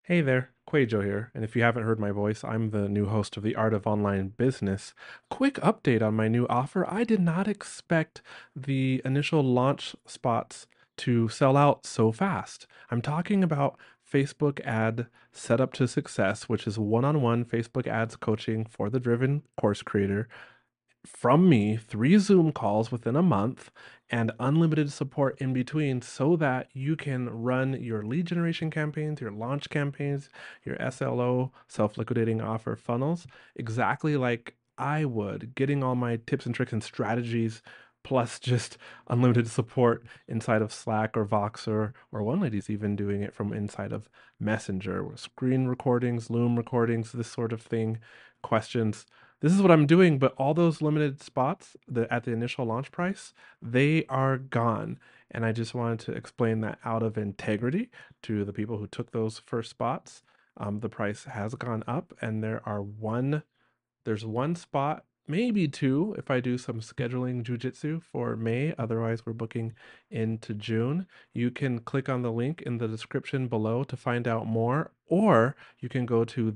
Hey there, Quajo here, and if you haven't heard my voice, I'm the new host of The Art of Online Business. Quick update on my new offer. I did not expect the initial launch spots to sell out so fast. I'm talking about Facebook ad setup to success, which is one-on-one Facebook ads coaching for the driven course creator from me, 3 Zoom calls within a month, and unlimited support in between so that you can run your lead generation campaigns, your launch campaigns, your SLO, self liquidating offer funnels, exactly like I would, getting all my tips and tricks and strategies. Plus, just unlimited support inside of Slack or Voxer, or one lady's even doing it from inside of Messenger, screen recordings, Loom recordings, this sort of thing, questions. This is what I'm doing, but all those limited spots at the initial launch price, they are gone. And I just wanted to explain that out of integrity to the people who took those first spots. The price has gone up, and there's one spot, maybe two, if I do some scheduling jujitsu for May. Otherwise, we're booking into June. You can click on the link in the description below to find out more, or you can go to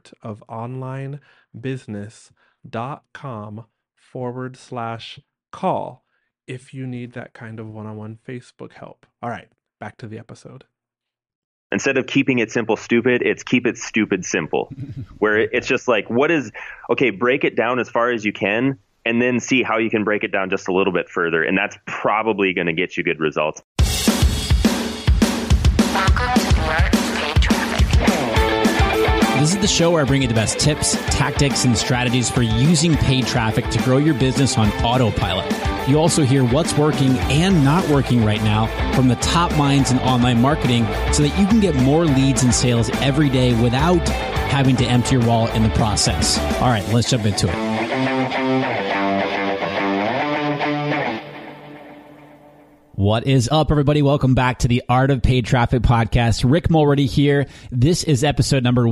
theartofonlinebusiness.com/call if you need that kind of one-on-one Facebook help. All right, back to the episode. Instead of keeping it simple, stupid, it's keep it stupid, simple, where it's just like, break it down as far as you can, and then see how you can break it down just a little bit further. And that's probably going to get you good results. This is the show where I bring you the best tips, tactics, and strategies for using paid traffic to grow your business on autopilot. You also hear what's working and not working right now from the top minds in online marketing so that you can get more leads and sales every day without having to empty your wallet in the process. All right, let's jump into it. What is up, everybody? Welcome back to the Art of Paid Traffic podcast. Rick Mulready here. This is episode number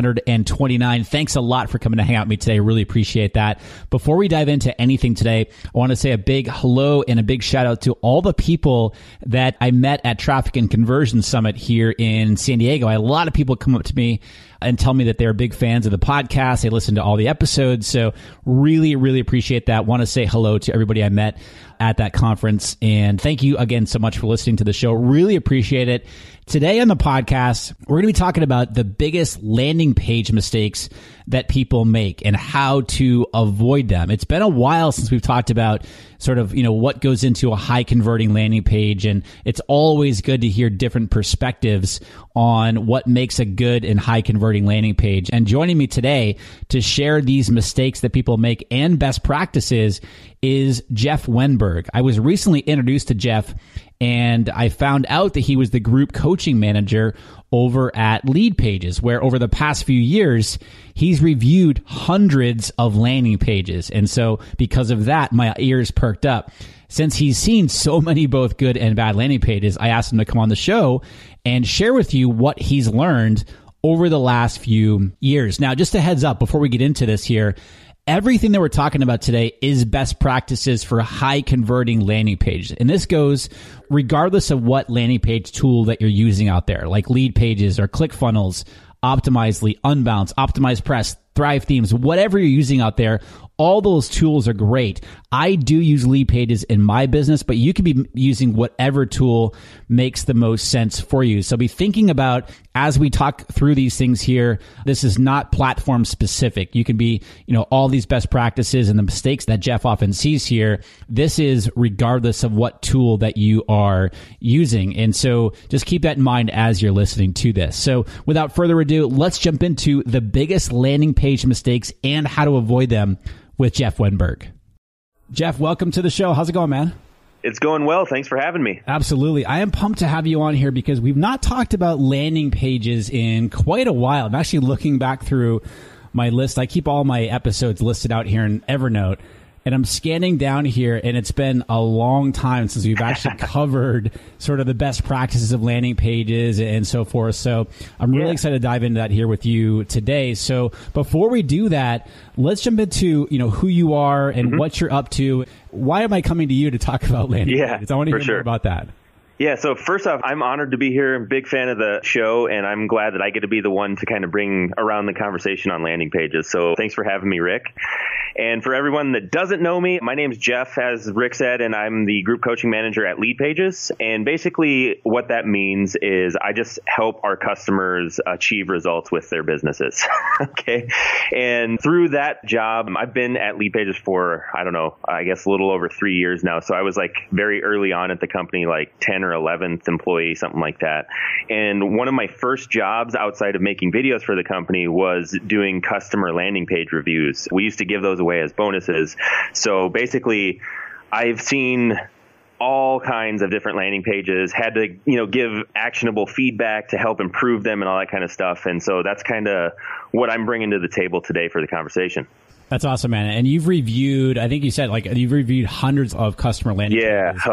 129. Thanks a lot for coming to hang out with me today. Really appreciate that. Before we dive into anything today, I want to say a big hello and a big shout out to all the people that I met at Traffic and Conversion Summit here in San Diego. I had a lot of people come up to me and tell me that they're big fans of the podcast. They listen to all the episodes. So really, really appreciate that. Want to say hello to everybody I met at that conference. And thank you again so much for listening to the show. Really appreciate it. Today on the podcast, we're going to be talking about the biggest landing page mistakes that people make and how to avoid them. It's been a while since we've talked about sort of, what goes into a high converting landing page. And it's always good to hear different perspectives on what makes a good and high converting landing page. And joining me today to share these mistakes that people make and best practices is Jeff Wenberg. I was recently introduced to Jeff, and I found out that he was the group coaching manager over at Lead Pages, where over the past few years, he's reviewed hundreds of landing pages. And so because of that, my ears perked up. Since he's seen so many both good and bad landing pages, I asked him to come on the show and share with you what he's learned over the last few years. Now, just a heads up before we get into this here, everything that we're talking about today is best practices for high converting landing pages. And this goes regardless of what landing page tool that you're using out there, like Lead Pages or ClickFunnels, Optimizely, Unbounce, Optimize Press, Thrive Themes, whatever you're using out there. All those tools are great. I do use Lead Pages in my business, but you can be using whatever tool makes the most sense for you. So be thinking about, as we talk through these things here, this is not platform specific. You can be, all these best practices and the mistakes that Jeff often sees here. This is regardless of what tool that you are using. And so just keep that in mind as you're listening to this. So without further ado, let's jump into the biggest landing page mistakes and how to avoid them with Jeff Wenberg. Jeff, welcome to the show. How's it going, man? It's going well. Thanks for having me. Absolutely. I am pumped to have you on here because we've not talked about landing pages in quite a while. I'm actually looking back through my list. I keep all my episodes listed out here in Evernote, and I'm scanning down here, and it's been a long time since we've actually covered sort of the best practices of landing pages and so forth. So I'm really excited to dive into that here with you today. So before we do that, let's jump into, who you are and what you're up to. Why am I coming to you to talk about landing pages? I want to hear more about that. Yeah, so first off, I'm honored to be here. Big fan of the show, and I'm glad that I get to be the one to kind of bring around the conversation on landing pages. So thanks for having me, Rick. And for everyone that doesn't know me, my name's Jeff, as Rick said, and I'm the group coaching manager at Lead Pages. And basically what that means is I just help our customers achieve results with their businesses. Okay. And through that job, I've been at Lead Pages for, I guess a little over 3 years now. So I was like very early on at the company, like 10 or 11th employee, something like that. And one of my first jobs outside of making videos for the company was doing customer landing page reviews. We used to give those away as bonuses. So basically, I've seen all kinds of different landing pages, had to, give actionable feedback to help improve them and all that kind of stuff. And so that's kind of what I'm bringing to the table today for the conversation. That's awesome, man. And you've reviewed, I think you said, you've reviewed hundreds of customer landing pages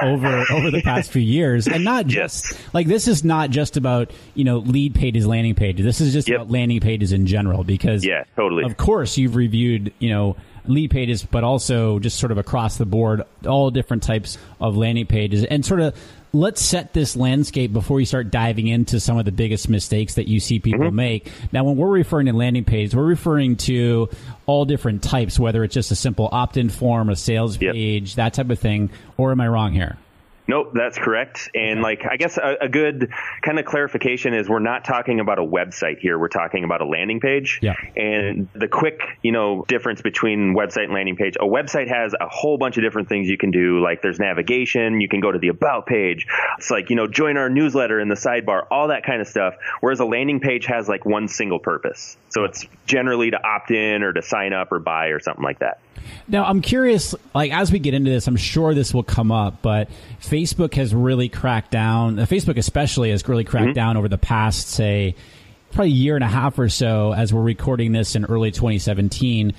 over the past few years. And not just, this is not just about, Lead Pages landing pages. This is just about landing pages in general because, totally. Of course, you've reviewed, Lead Pages, but also just sort of across the board, all different types of landing pages. And sort of, let's set this landscape before we start diving into some of the biggest mistakes that you see people make. Now, when we're referring to landing pages, we're referring to all different types, whether it's just a simple opt-in form, a sales page, that type of thing. Or am I wrong here? Nope, that's correct. And I guess a good kind of clarification is we're not talking about a website here. We're talking about a landing page. Yeah. And the quick, difference between website and landing page, a website has a whole bunch of different things you can do. Like there's navigation, you can go to the about page. It's like, join our newsletter in the sidebar, all that kind of stuff. Whereas a landing page has like one single purpose. So it's generally to opt in or to sign up or buy or something like that. Now, I'm curious, as we get into this, I'm sure this will come up, but Facebook has really cracked down. Facebook especially has really cracked down over the past, say, probably a year and a half or so as we're recording this in early 2017,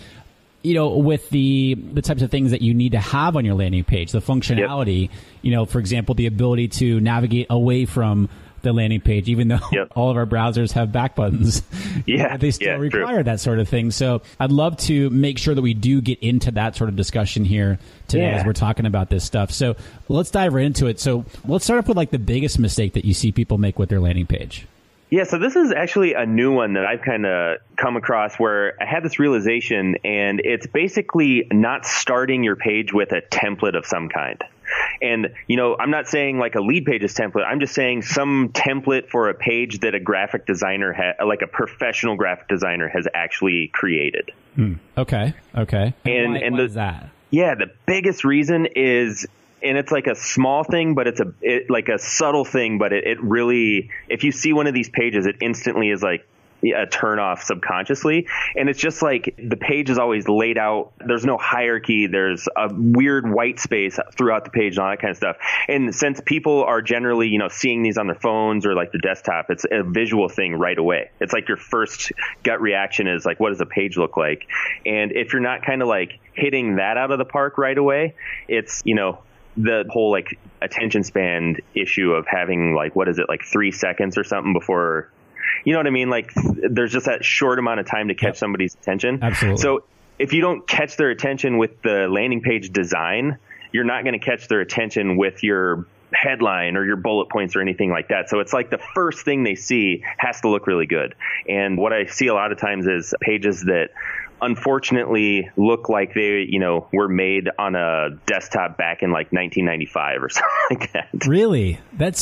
with the types of things that you need to have on your landing page, the functionality, for example, the ability to navigate away from the landing page, even though all of our browsers have back buttons. They still require that sort of thing. So I'd love to make sure that we do get into that sort of discussion here today as we're talking about this stuff. So let's dive right into it. So let's start off with the biggest mistake that you see people make with their landing page. Yeah, so this is actually a new one that I've kind of come across where I had this realization, and it's basically not starting your page with a template of some kind. And, I'm not saying like a Lead Pages template. I'm just saying some template for a page that a graphic designer, like a professional graphic designer has actually created. Okay. And why is that? Yeah, the biggest reason is, and it's like a small thing, but it's like a subtle thing, but it really, if you see one of these pages, it instantly is like a turn off subconsciously. And it's just like the page is always laid out. There's no hierarchy. There's a weird white space throughout the page and all that kind of stuff. And since people are generally, seeing these on their phones or like their desktop, it's a visual thing right away. It's like your first gut reaction is like, what does a page look like? And if you're not kind of like hitting that out of the park right away, it's, the whole like attention span issue of having like, 3 seconds or something before, you know what I mean? Like there's just that short amount of time to catch somebody's attention. Absolutely. So if you don't catch their attention with the landing page design, you're not going to catch their attention with your headline or your bullet points or anything like that. So it's like the first thing they see has to look really good. And what I see a lot of times is pages that unfortunately look like they, were made on a desktop back in like 1995 or something like that. Really? That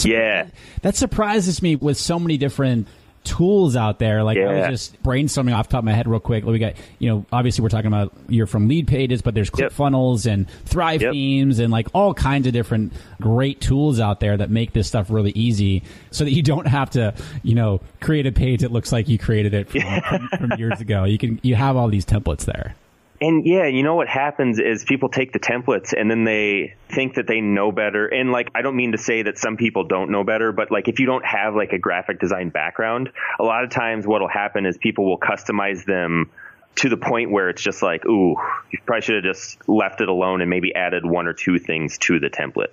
surprises me with so many different tools out there. I was just brainstorming off the top of my head real quick. We got, obviously we're talking about, you're from Lead Pages, but there's ClickFunnels and Thrive Themes and like all kinds of different great tools out there that make this stuff really easy so that you don't have to, create a page that looks like you created it from years ago. You have all these templates there. And what happens is people take the templates and then they think that they know better. And like, I don't mean to say that some people don't know better, but like if you don't have like a graphic design background, a lot of times what'll happen is people will customize them to the point where it's just like, ooh, you probably should have just left it alone and maybe added one or two things to the template.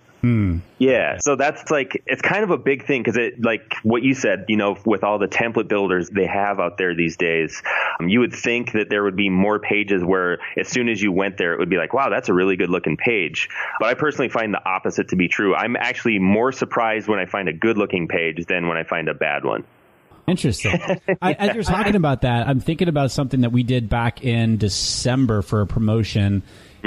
Yeah. So that's like, it's kind of a big thing because it, like what you said, you know, with all the template builders they have out there these days, you would think that there would be more pages where as soon as you went there, it would be like, wow, that's a really good looking page. But I personally find the opposite to be true. I'm actually more surprised when I find a good looking page than when I find a bad one. Interesting. As you're talking about that, I'm thinking about something that we did back in December for a promotion,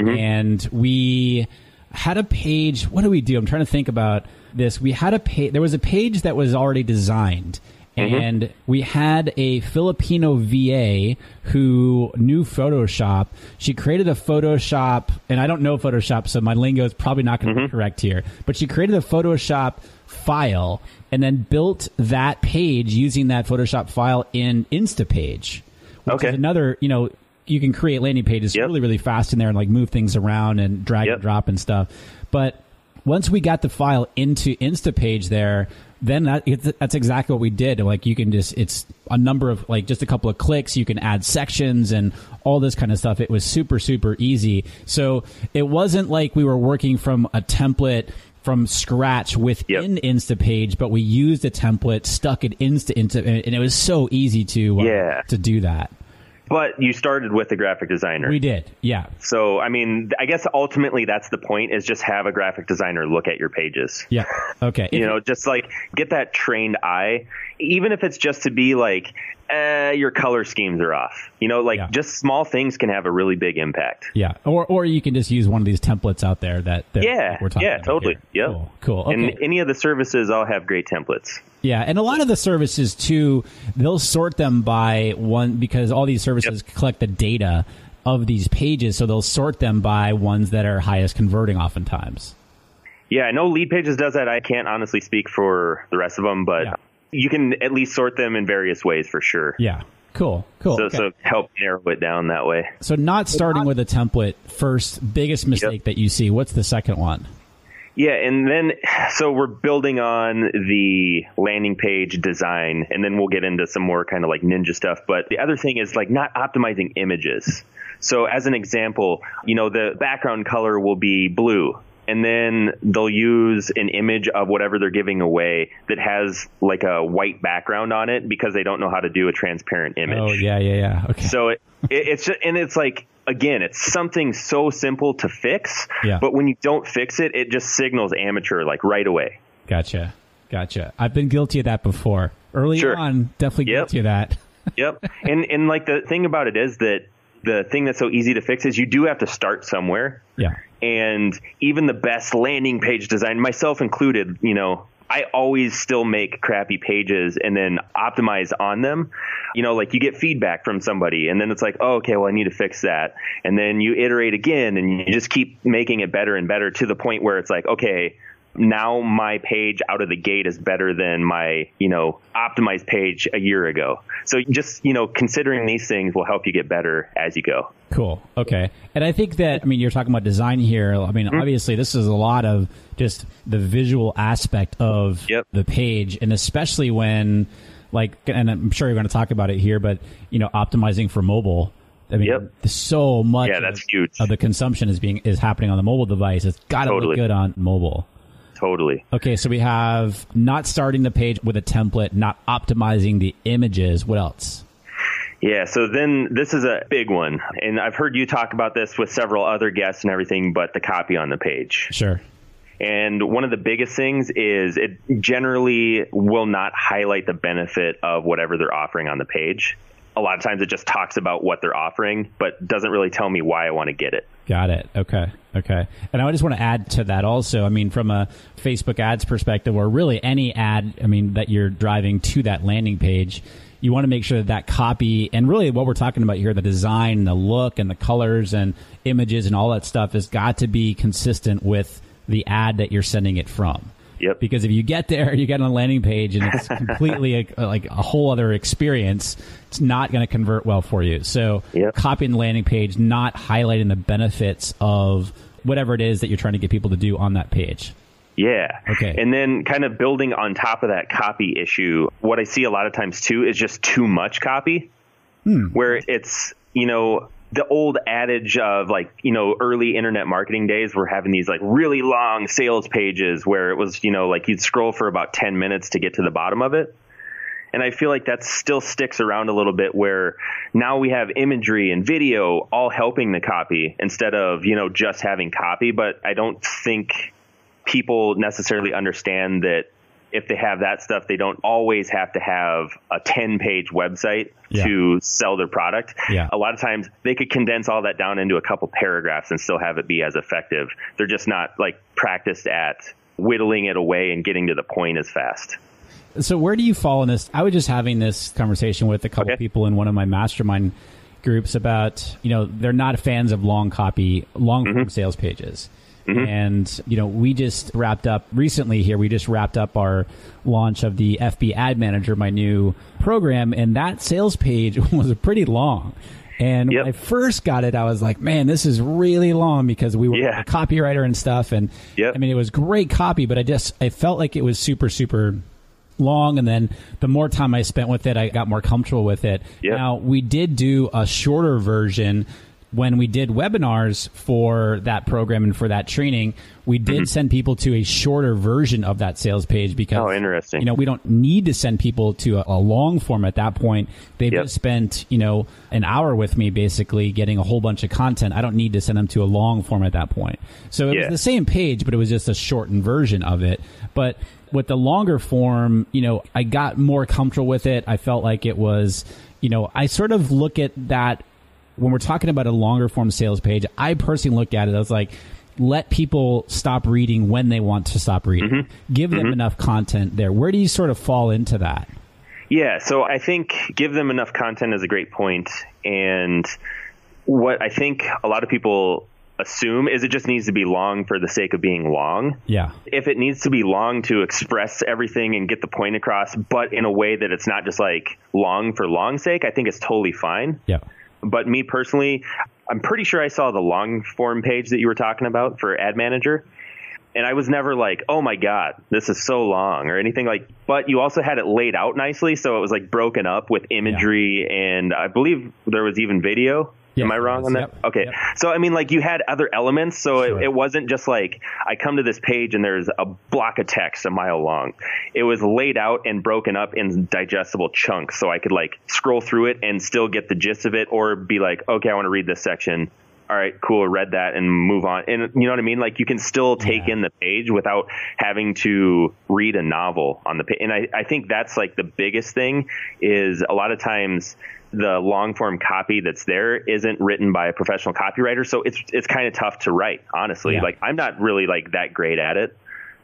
and we had a page. What do we do? I'm trying to think about this. We had a page. There was a page that was already designed, and we had a Filipino VA who knew Photoshop. She created a Photoshop, and I don't know Photoshop, so my lingo is probably not going to be correct here. But she created a Photoshop file and then built that page using that Photoshop file in Instapage, which is another, you know, you can create landing pages really, really fast in there and like move things around and drag and drop and stuff. But once we got the file into Instapage there, then that's exactly what we did. Like you can just, it's a number of like just a couple of clicks. You can add sections and all this kind of stuff. It was super, super easy. So it wasn't like we were working from a template from scratch within Instapage, but we used a template, stuck it into and it was so easy to do that. But you started with a graphic designer. We did, yeah. So, I mean, I guess ultimately that's the point, is just have a graphic designer look at your pages. Yeah, okay. You know, just like get that trained eye, even if it's just to be like, your color schemes are off. You know, like just small things can have a really big impact. Yeah, or you can just use one of these templates out there that we're talking about. Totally. Here. Yep. Cool. Okay. And any of the services all have great templates. Yeah, and a lot of the services, too, they'll sort them by one, because all these services collect the data of these pages, so they'll sort them by ones that are highest converting oftentimes. Yeah, I know Leadpages does that. I can't honestly speak for the rest of them, but you can at least sort them in various ways for sure. Yeah, cool. So help narrow it down that way. So not starting with a template first, biggest mistake that you see. What's the second one? Yeah, and then, so we're building on the landing page design, and then we'll get into some more kind of like ninja stuff. But the other thing is like not optimizing images. So as an example, you know, the background color will be blue, and then they'll use an image of whatever they're giving away that has like a white background on it because they don't know how to do a transparent image. Oh, yeah. Okay. So it's just, and it's like, again, it's something so simple to fix, but when you don't fix it, it just signals amateur like right away. Gotcha. I've been guilty of that before. Early on, definitely guilty of that. And like the thing about it is that the thing that's so easy to fix is you do have to start somewhere. Yeah. And even the best landing page design, myself included, you know, I always still make crappy pages and then optimize on them. You know, like you get feedback from somebody and then it's like, oh, okay, well, I need to fix that. And then you iterate again and you just keep making it better and better to the point where it's like, okay, now my page out of the gate is better than my, you know, optimized page a year ago. So just, you know, considering these things will help you get better as you go. Cool. Okay. And I think that, I mean, you're talking about design here. I mean, obviously this is a lot of just the visual aspect of the page, and especially when like, and I'm sure you're going to talk about it here, but, you know, optimizing for mobile. I mean, so much that's huge. Of the consumption is happening on the mobile device. It's got to look good on mobile. Totally. Okay, so we have not starting the page with a template, not optimizing the images. What else? Yeah, so then this is a big one. And I've heard you talk about this with several other guests and everything, but the copy on the page. Sure. And one of the biggest things is it generally will not highlight the benefit of whatever they're offering on the page. A lot of times it just talks about what they're offering, but doesn't really tell me why I want to get it. Got it. Okay. And I just want to add to that also, I mean, from a Facebook ads perspective, or really any ad, I mean, that you're driving to that landing page, you want to make sure that copy, and really what we're talking about here, the design, the look, and the colors and images and all that stuff has got to be consistent with the ad that you're sending it from. Yep. Because if you get there, you get on a landing page and it's completely like a whole other experience, it's not going to convert well for you. So copying the landing page, not highlighting the benefits of whatever it is that you're trying to get people to do on that page. Yeah. Okay. And then kind of building on top of that copy issue, what I see a lot of times too is just too much copy, where it's the old adage of like, early internet marketing days, we're having these like really long sales pages where it was, like you'd scroll for about 10 minutes to get to the bottom of it. And I feel like that still sticks around a little bit, where now we have imagery and video all helping the copy instead of, just having copy. But I don't think people necessarily understand that if they have that stuff, they don't always have to have a 10-page website to sell their product. Yeah. A lot of times they could condense all that down into a couple paragraphs and still have it be as effective. They're just not like practiced at whittling it away and getting to the point as fast. So where do you fall in this? I was just having this conversation with a couple people in one of my mastermind groups about, they're not fans of long copy, long sales pages. And, we just wrapped up recently here. We just wrapped up our launch of the FB Ad Manager, my new program. And that sales page was pretty long. And when I first got it, I was like, man, this is really long, because we were a copywriter and stuff. And I mean, it was great copy, but I felt like it was super, super long. And then the more time I spent with it, I got more comfortable with it. Now, we did do a shorter version. When we did webinars for that program and for that training, we did send people to a shorter version of that sales page, because interesting. We don't need to send people to a long form at that point. They've just spent, an hour with me basically getting a whole bunch of content. I don't need to send them to a long form at that point. So it was the same page, but it was just a shortened version of it. But with the longer form, I got more comfortable with it. I felt like it was, I sort of look at that when we're talking about a longer form sales page. I personally look at it as like, let people stop reading when they want to stop reading. Give them enough content there. Where do you sort of fall into that? Yeah, so I think give them enough content is a great point. And what I think a lot of people assume is it just needs to be long for the sake of being long. Yeah. If it needs to be long to express everything and get the point across, but in a way that it's not just like long for long's sake, I think it's totally fine. Yeah. But me personally, I'm pretty sure I saw the long form page that you were talking about for Ad Manager. And I was never like, oh my God, this is so long or anything like, but you also had it laid out nicely. So it was like broken up with imagery and I believe there was even video. Am I wrong on that? Okay. Yep. So, I mean, like you had other elements. So it wasn't just like I come to this page and there's a block of text a mile long. It was laid out and broken up in digestible chunks. So I could like scroll through it and still get the gist of it, or be like, okay, I want to read this section. All right, cool. Read that and move on. And you know what I mean? Like you can still take in the page without having to read a novel on the page. And I think that's like the biggest thing is a lot of times the long form copy that's there isn't written by a professional copywriter. So it's kind of tough to write, honestly. Like I'm not really like that great at it.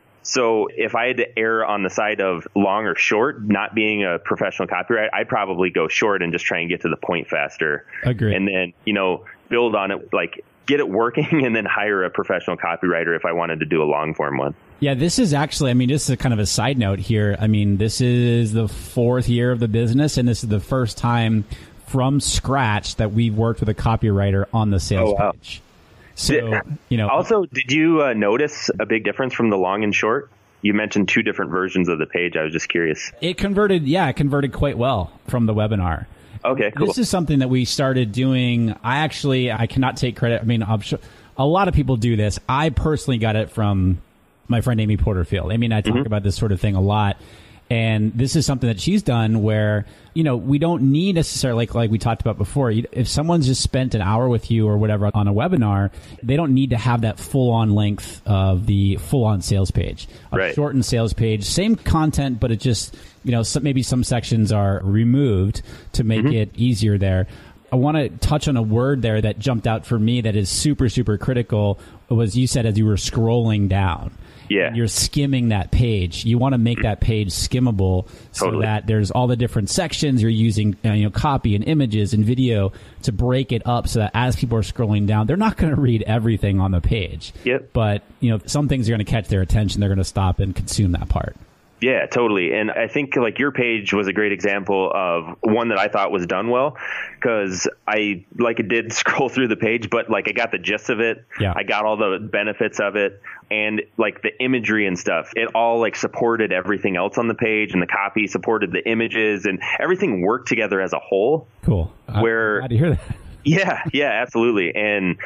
So if I had to err on the side of long or short, not being a professional copywriter, I'd probably go short and just try and get to the point faster. Agreed. And then, build on it, like get it working and then hire a professional copywriter if I wanted to do a long form one. Yeah, this is actually, just a kind of a side note here. This is the 4th year of the business, and this is the first time from scratch that we've worked with a copywriter on the sales page. So, Also, did you notice a big difference from the long and short? You mentioned 2 different versions of the page. I was just curious. It converted quite well from the webinar. Okay, cool. This is something that we started doing. I cannot take credit. I'm sure a lot of people do this. I personally got it from my friend Amy Porterfield. Amy and I talk about this sort of thing a lot. And this is something that she's done where, we don't need necessarily, like we talked about before, if someone's just spent an hour with you or whatever on a webinar, they don't need to have that full-on length of the full-on sales page. A shortened sales page, same content, but it just, maybe some sections are removed to make it easier there. I want to touch on a word there that jumped out for me that is super, super critical, was you said as you were scrolling down. Yeah. You're skimming that page. You want to make that page skimmable so that there's all the different sections. You're using copy and images and video to break it up so that as people are scrolling down, they're not going to read everything on the page. Yep. But, some things are going to catch their attention. They're going to stop and consume that part. Yeah, totally. And I think like your page was a great example of one that I thought was done well, because I did scroll through the page, but like I got the gist of it. Yeah. I got all the benefits of it, and like the imagery and stuff, it all like supported everything else on the page, and the copy supported the images, and everything worked together as a whole. Cool. I'm glad to hear that. Yeah, absolutely. And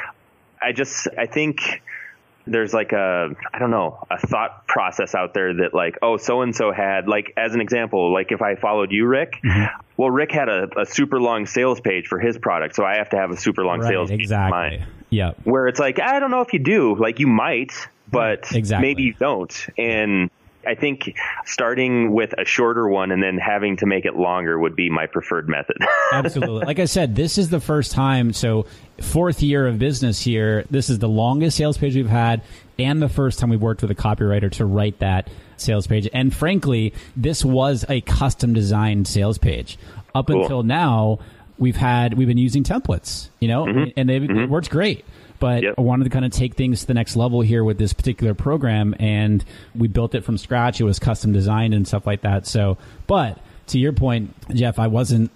I think there's like a thought process out there that like, oh, so-and-so had, like, as an example, like if I followed you, Rick, well, Rick had a super long sales page for his product. So I have to have a super long sales page for mine. Yeah. Where it's like, I don't know if you do, like you might, but maybe you don't. And I think starting with a shorter one and then having to make it longer would be my preferred method. Absolutely. Like I said, this is the first time. So 4th year of business here. This is the longest sales page we've had and the first time we've worked with a copywriter to write that sales page. And frankly, this was a custom designed sales page. Up until now, we've been using templates, and it works great. But I wanted to kind of take things to the next level here with this particular program, and we built it from scratch. It was custom designed and stuff like that. So, but to your point, Jeff, I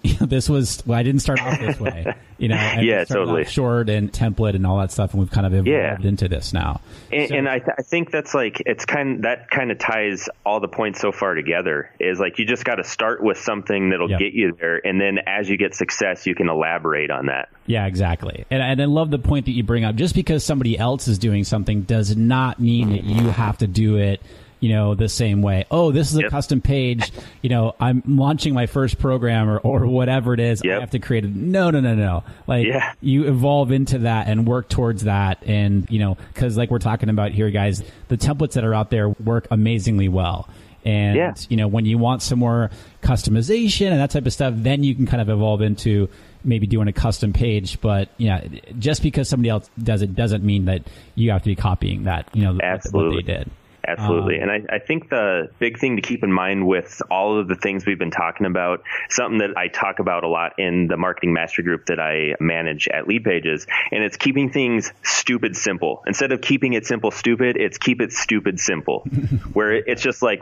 didn't start off this way, totally short and template and all that stuff. And we've kind of evolved into this now. And I think that's like, that kind of ties all the points so far together is like, you just got to start with something that'll get you there. And then as you get success, you can elaborate on that. Yeah, exactly. And I love the point that you bring up. Just because somebody else is doing something does not mean that you have to do it the same way. Oh, this is a custom page. I'm launching my first program or whatever it is. I have to create it. No. Like you evolve into that and work towards that. And, because like we're talking about here, guys, the templates that are out there work amazingly well. And, when you want some more customization and that type of stuff, then you can kind of evolve into maybe doing a custom page. But, just because somebody else does it doesn't mean that you have to be copying that, Absolutely. what they did. Absolutely. And I think the big thing to keep in mind with all of the things we've been talking about, something that I talk about a lot in the marketing mastery group that I manage at Lead Pages, and it's keeping things stupid simple. Instead of keeping it simple stupid, it's keep it stupid simple, where it's just like,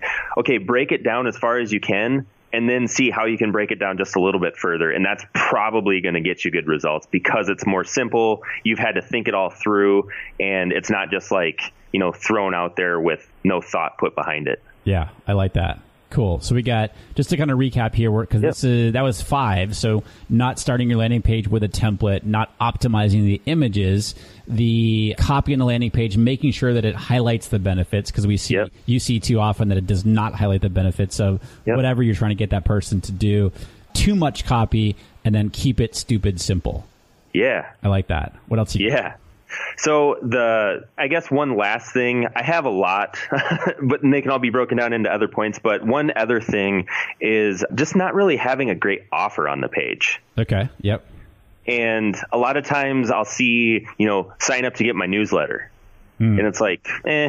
break it down as far as you can, and then see how you can break it down just a little bit further. And that's probably going to get you good results because it's more simple. You've had to think it all through, and it's not just like, thrown out there with no thought put behind it. Yeah, I like that. Cool. So we got, just to kind of recap here, because that was 5. So not starting your landing page with a template, not optimizing the images, the copy on the landing page, making sure that it highlights the benefits, because you see too often that it does not highlight the benefits of whatever you're trying to get that person to do. Too much copy, and then keep it stupid simple. Yeah. I like that. What else you got? So I guess one last thing, I have a lot, but they can all be broken down into other points. But one other thing is just not really having a great offer on the page. Okay. Yep. And a lot of times I'll see, sign up to get my newsletter. And it's like,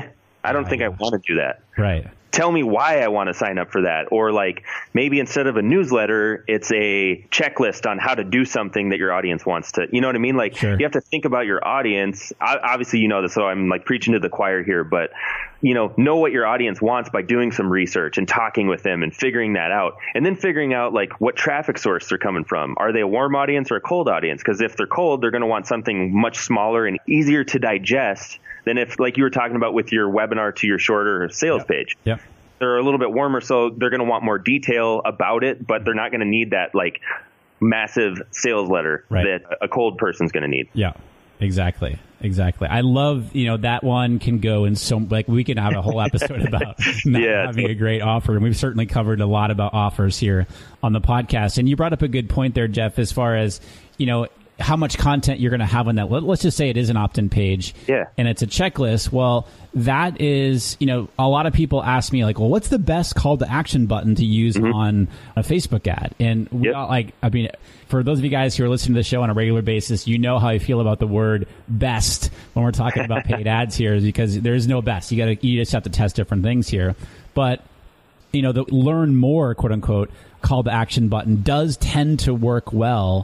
I don't think I want to do that. Right. Tell me why I want to sign up for that. Or like maybe instead of a newsletter, it's a checklist on how to do something that your audience wants to, you know what I mean? Like you have to think about your audience. Obviously, this, so I'm like preaching to the choir here, but know what your audience wants by doing some research and talking with them and figuring that out. And then figuring out like what traffic source they're coming from. Are they a warm audience or a cold audience? Because if they're cold, they're going to want something much smaller and easier to digest than if, like you were talking about with your webinar to your shorter sales page. Yeah. They're a little bit warmer, so they're going to want more detail about it, but they're not going to need that like massive sales letter that a cold person's going to need. Yeah, exactly. I love, that one can go in we can have a whole episode about not having a great offer. And we've certainly covered a lot about offers here on the podcast. And you brought up a good point there, Jeff, as far as, how much content you're going to have on that. Let's just say it is an opt-in page and it's a checklist. Well, that is, a lot of people ask me like, well, what's the best call to action button to use on a Facebook ad? And we all, for those of you guys who are listening to the show on a regular basis, how I feel about the word best when we're talking about paid ads here, is because there is no best. You just have to test different things here. But, the learn more, quote unquote, call to action button does tend to work well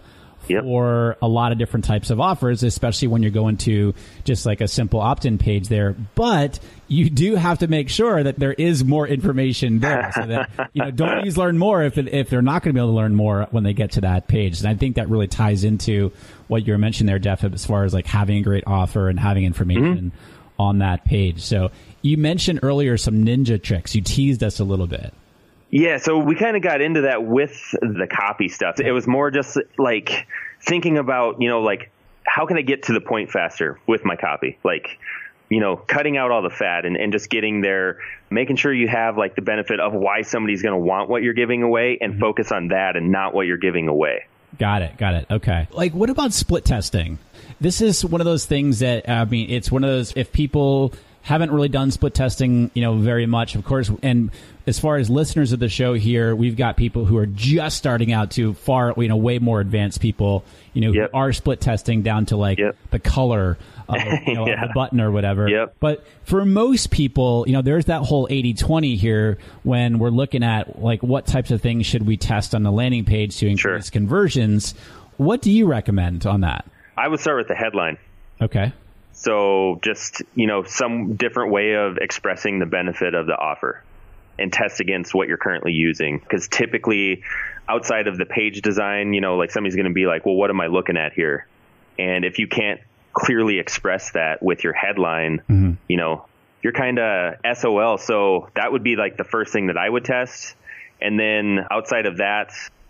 for a lot of different types of offers, especially when you're going to just like a simple opt-in page there. But you do have to make sure that there is more information there, so that don't use learn more if they're not going to be able to learn more when they get to that page. And I think that really ties into what you were mentioning there, Jeff, as far as like having a great offer and having information on that page. So you mentioned earlier some ninja tricks. You teased us a little bit. Yeah, so we kind of got into that with the copy stuff. It was more just like thinking about, like, how can I get to the point faster with my copy? Like, cutting out all the fat and just getting there, making sure you have like the benefit of why somebody's going to want what you're giving away and focus on that and not what you're giving away. Got it. Okay. Like, what about split testing? This is one of those things that, it's one of those, if people haven't really done split testing, very much, of course. And as far as listeners of the show here, we've got people who are just starting out to far, way more advanced people, who are split testing down to like the color of, of the button or whatever. Yep. But for most people, there's that whole 80-20 here when we're looking at like what types of things should we test on the landing page to increase conversions. What do you recommend on that? I would start with the headline. Okay. So just, some different way of expressing the benefit of the offer and test against what you're currently using. Because typically outside of the page design, like somebody's going to be like, well, what am I looking at here? And if you can't clearly express that with your headline, you're kind of SOL. So that would be like the first thing that I would test. And then outside of that,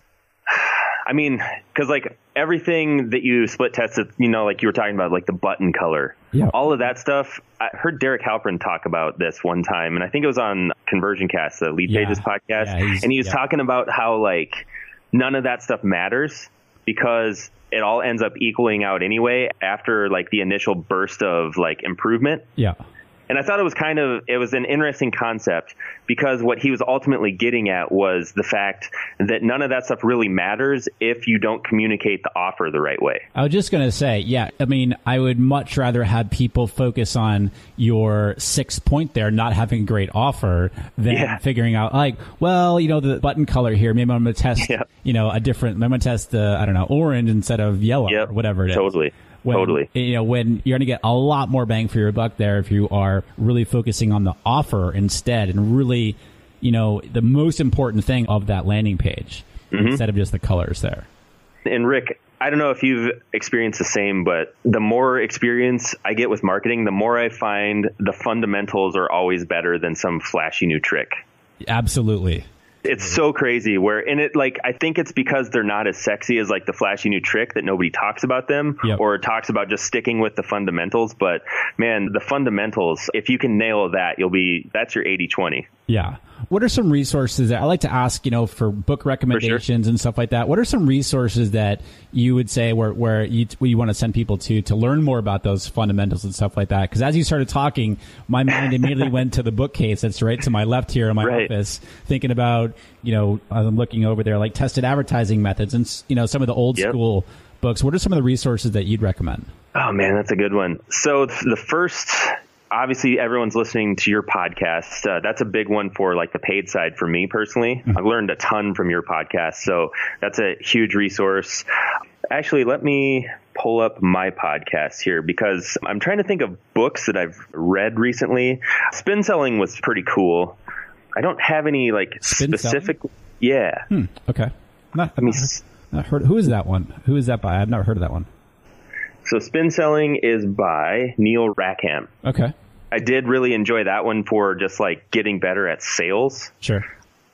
because like everything that you split tested, like you were talking about, like the button color, all of that stuff. I heard Derek Halpern talk about this one time, and I think it was on Conversion Cast, the Lead Pages podcast. And he was talking about how like none of that stuff matters because it all ends up equaling out anyway after like the initial burst of like improvement. Yeah. And I thought it was an interesting concept because what he was ultimately getting at was the fact that none of that stuff really matters if you don't communicate the offer the right way. I was just going to say, I would much rather have people focus on your 6th point there, not having a great offer, than figuring out like, well, the button color here, maybe I'm going to test, a different, I'm going to test the, orange instead of yellow or whatever it is. Totally. When you're going to get a lot more bang for your buck there if you are really focusing on the offer instead and really, the most important thing of that landing page instead of just the colors there. And Rick, I don't know if you've experienced the same, but the more experience I get with marketing, the more I find the fundamentals are always better than some flashy new trick. Absolutely. It's so crazy I think it's because they're not as sexy as like the flashy new trick that nobody talks about them or talks about just sticking with the fundamentals. But man, the fundamentals, if you can nail that, that's your 80-20. Yeah. What are some resources that I like to ask, for book recommendations and stuff like that? What are some resources that you would say where you want to send people to learn more about those fundamentals and stuff like that? Because as you started talking, my mind immediately went to the bookcase that's right to my left here in my office, thinking about, I'm looking over there, like tested advertising methods and, some of the old school books. What are some of the resources that you'd recommend? Oh, man, that's a good one. So the first... Obviously, everyone's listening to your podcast. That's a big one for like the paid side for me personally. I've learned a ton from your podcast, so that's a huge resource. Actually, let me pull up my podcast here because I'm trying to think of books that I've read recently. Spin Selling was pretty cool. I don't have any like specific. Yeah. Okay. Not heard. Who is that one? Who is that by? I've never heard of that one. So Spin Selling is by Neil Rackham. Okay. I did really enjoy that one for just like getting better at sales. Sure.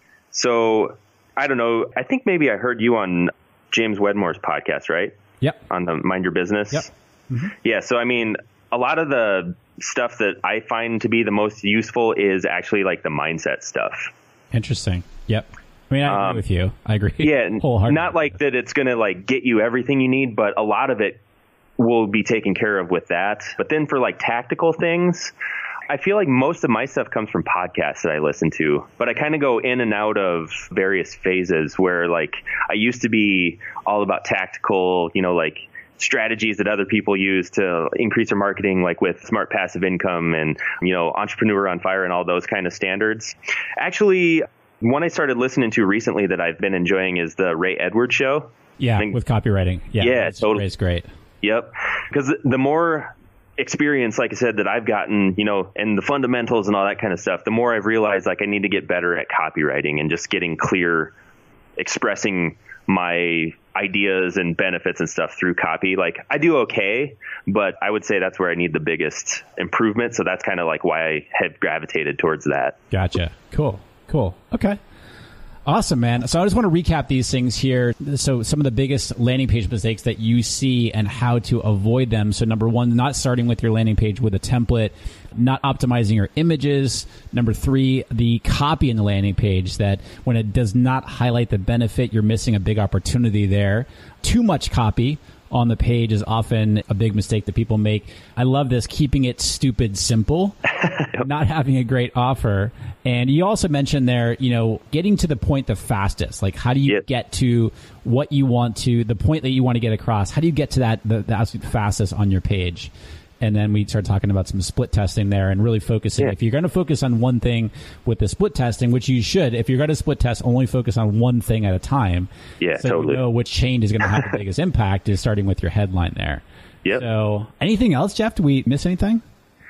So I don't know. I think maybe I heard you on James Wedmore's podcast, right? Yep. On the Mind Your Business. Yep. Mm-hmm. Yeah. So, a lot of the stuff that I find to be the most useful is actually like the mindset stuff. Interesting. Yep. I agree with you. I agree. Yeah. Not like that it's going to like get you everything you need, but a lot of it will be taken care of with that. But then for like tactical things, I feel like most of my stuff comes from podcasts that I listen to, but I kind of go in and out of various phases where like I used to be all about tactical, like strategies that other people use to increase their marketing, like with Smart Passive Income and, Entrepreneur on Fire and all those kind of standards. Actually, one I started listening to recently that I've been enjoying is the Ray Edwards Show. Yeah, with copywriting. Yeah, totally. Ray's great. Yep. Because the more experience, like I said, that I've gotten, and the fundamentals and all that kind of stuff, the more I've realized like I need to get better at copywriting and just getting clear, expressing my ideas and benefits and stuff through copy. Like I do okay, but I would say that's where I need the biggest improvement. So that's kind of like why I have gravitated towards that. Gotcha. Cool. Okay. Awesome, man. So I just want to recap these things here. So some of the biggest landing page mistakes that you see and how to avoid them. So number one, not starting with your landing page with a template, not optimizing your images. Number three, the copy in the landing page, that when it does not highlight the benefit, you're missing a big opportunity there. Too much copy on the page is often a big mistake that people make. I love this, keeping it stupid simple, not having a great offer. And you also mentioned there, getting to the point the fastest. Like, how do you get to what you want to, the point that you want to get across? How do you get to that, the absolute fastest on your page? And then we start talking about some split testing there and really focusing. If you're going to focus on one thing with the split testing, which you should, if you're going to split test, only focus on one thing at a time. Yeah, so totally. You know which chain is going to have the biggest impact is starting with your headline there. Yep. So anything else, Jeff? Did we miss anything?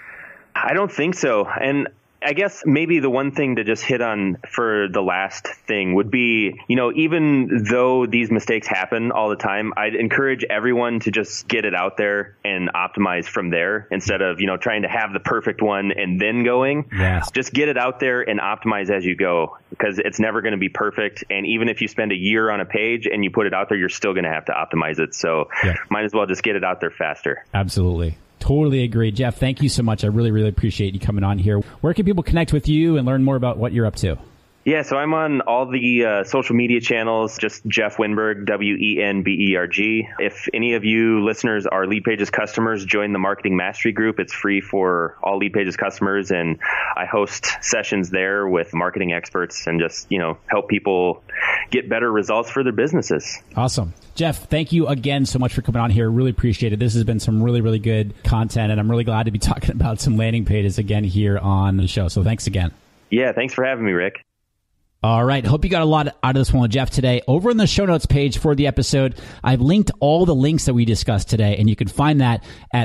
I don't think so. And I guess maybe the one thing to just hit on for the last thing would be, even though these mistakes happen all the time, I'd encourage everyone to just get it out there and optimize from there instead of, trying to have the perfect one and then going. Yes. Just get it out there and optimize as you go, because it's never going to be perfect. And even if you spend a year on a page and you put it out there, you're still going to have to optimize it. So might as well just get it out there faster. Absolutely. Totally agree. Jeff, thank you so much. I really, really appreciate you coming on here. Where can people connect with you and learn more about what you're up to? Yeah, so I'm on all the social media channels, just Jeff Wenberg, Wenberg. If any of you listeners are Lead Pages customers, join the Marketing Mastery Group. It's free for all Lead Pages customers, and I host sessions there with marketing experts and just, help people get better results for their businesses. Awesome. Jeff, thank you again so much for coming on here. Really appreciate it. This has been some really, really good content, and I'm really glad to be talking about some landing pages again here on the show. So thanks again. Yeah, thanks for having me, Rick. All right. Hope you got a lot out of this one with Jeff today. Over in the show notes page for the episode, I've linked all the links that we discussed today, and you can find that at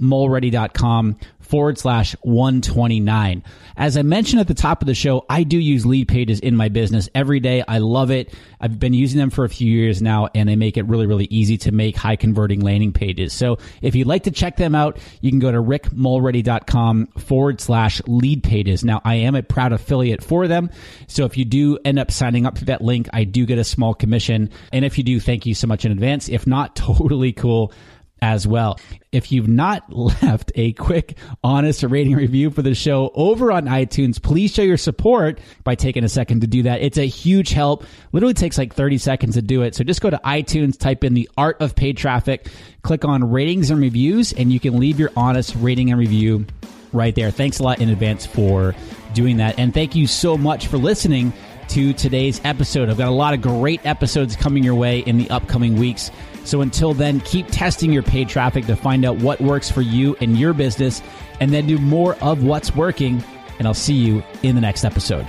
rickmulready.com/129. As I mentioned at the top of the show, I do use Lead Pages in my business every day. I love it. I've been using them for a few years now, and they make it really, really easy to make high converting landing pages. So if you'd like to check them out, you can go to rickmulready.com/lead pages. Now, I am a proud affiliate for them. So if you do end up signing up to that link, I do get a small commission. And if you do, thank you so much in advance. If not, totally cool as well. If you've not left a quick, honest rating review for the show over on iTunes, please show your support by taking a second to do that. It's a huge help. Literally takes like 30 seconds to do it. So just go to iTunes, type in the Art of Paid Traffic, click on ratings and reviews, and you can leave your honest rating and review right there. Thanks a lot in advance for doing that. And thank you so much for listening to today's episode. I've got a lot of great episodes coming your way in the upcoming weeks. So until then, keep testing your paid traffic to find out what works for you and your business, and then do more of what's working. And I'll see you in the next episode.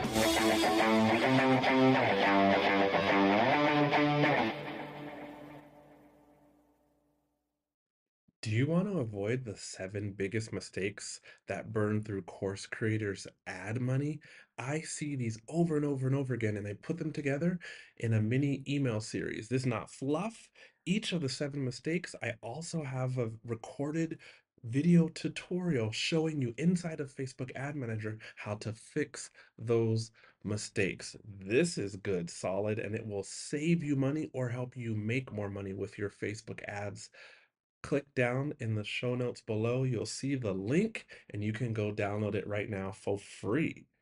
Do you want to avoid the 7 biggest mistakes that burn through course creators' ad money? I see these over and over and over again, and I put them together in a mini email series. This is not fluff. Each of the 7 mistakes, I also have a recorded video tutorial showing you inside of Facebook Ad Manager how to fix those mistakes. This is good, solid, and it will save you money or help you make more money with your Facebook ads. Click down in the show notes below. You'll see the link, and you can go download it right now for free.